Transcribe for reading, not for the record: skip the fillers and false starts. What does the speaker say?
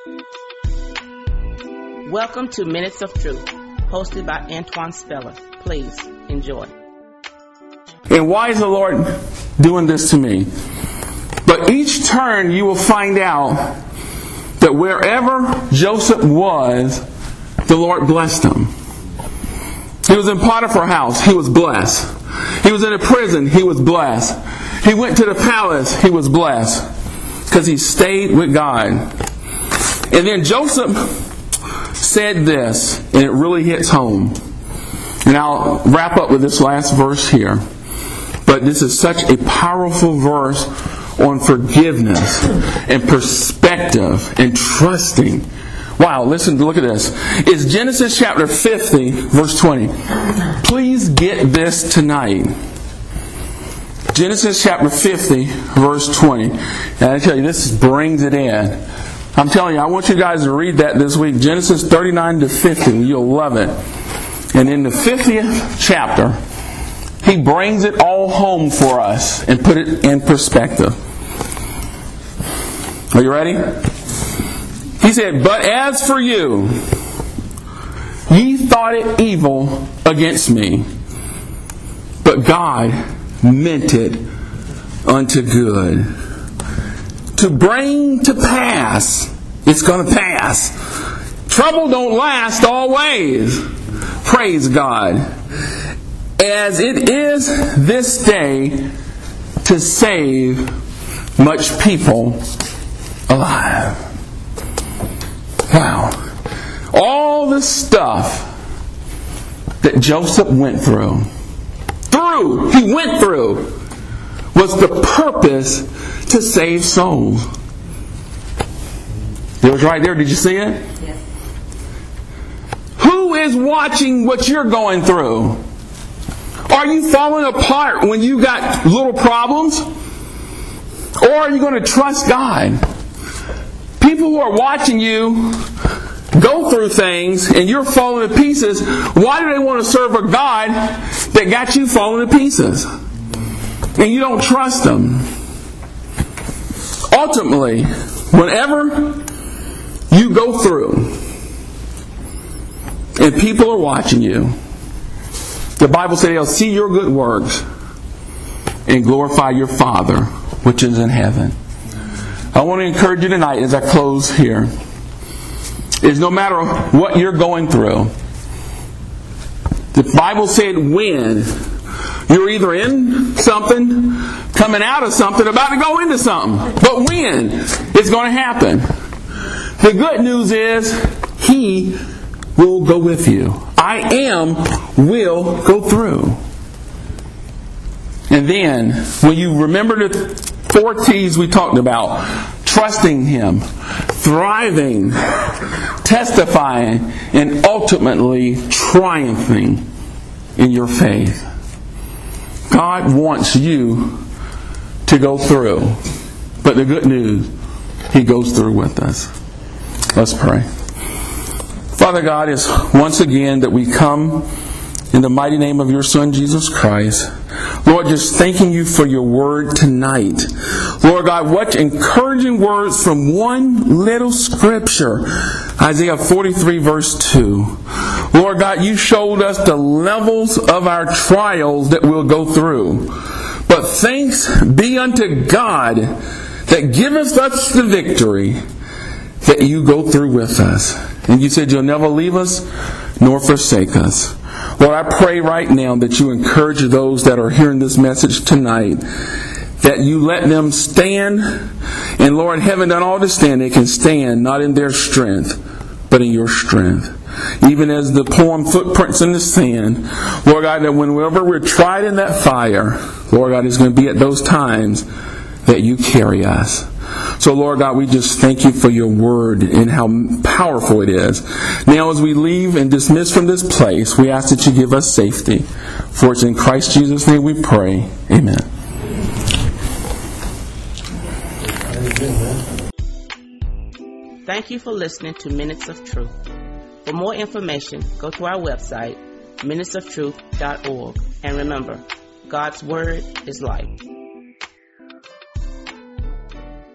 Welcome to Minutes of Truth, hosted by Antoine Speller. Please enjoy. And why is the Lord doing this to me? But each turn you will find out that wherever Joseph was, the Lord blessed him. He was in Potiphar's house, he was blessed. He was in a prison, he was blessed. He went to the palace, he was blessed. Because he stayed with God. And then Joseph said this, and it really hits home. And I'll wrap up with this last verse here. But this is such a powerful verse on forgiveness and perspective and trusting. Wow, look at this. It's Genesis chapter 50, verse 20. Please get this tonight. Genesis chapter 50, verse 20. And I tell you, this brings it in. I'm telling you, I want you guys to read that this week. Genesis 39 to 50. You'll love it. And in the 50th chapter, he brings it all home for us and put it in perspective. Are you ready? He said, "But as for you, ye thought it evil against me, but God meant it unto good, to bring to pass." It's going to pass. Trouble don't last always. Praise God. As it is this day, to save much people alive. Wow. All the stuff that Joseph went through, was the purpose to save souls. It was right there. Did you see it? Yes. Who is watching what you're going through? Are you falling apart when you got little problems? Or are you going to trust God? People who are watching you go through things and you're falling to pieces, why do they want to serve a God that got you falling to pieces? And you don't trust Him. Ultimately, whenever you go through and people are watching you, the Bible says they'll see your good works and glorify your Father which is in heaven. I want to encourage you tonight as I close here, is no matter what you're going through, the Bible said when you're either in something, coming out of something, about to go into something. But when it's going to happen. The good news is He will go with you. Will go through. And then, when you remember the 4 T's we talked about, trusting Him, thriving, testifying, and ultimately triumphing in your faith. God wants you to go through. But the good news, He goes through with us. Let's pray. Father God, it's once again that we come in the mighty name of your Son, Jesus Christ. Lord, just thanking you for your word tonight. Lord God, what encouraging words from one little scripture. Isaiah 43 verse 2. Lord God, you showed us the levels of our trials that we'll go through. But thanks be unto God that giveth us the victory, that you go through with us. And you said you'll never leave us nor forsake us. Lord, I pray right now that you encourage those that are hearing this message tonight, that you let them stand. And Lord, having done all to stand, they can stand not in their strength, but in your strength. Even as the poem Footprints in the Sand, Lord God, that whenever we're tried in that fire, Lord God, it's going to be at those times that you carry us. So Lord God, we just thank you for your word and how powerful it is. Now as we leave and dismiss from this place, we ask that you give us safety. For it's in Christ Jesus' name we pray. Amen. Thank you for listening to Minutes of Truth. For more information, go to our website, minutesoftruth.org. And remember, God's Word is life.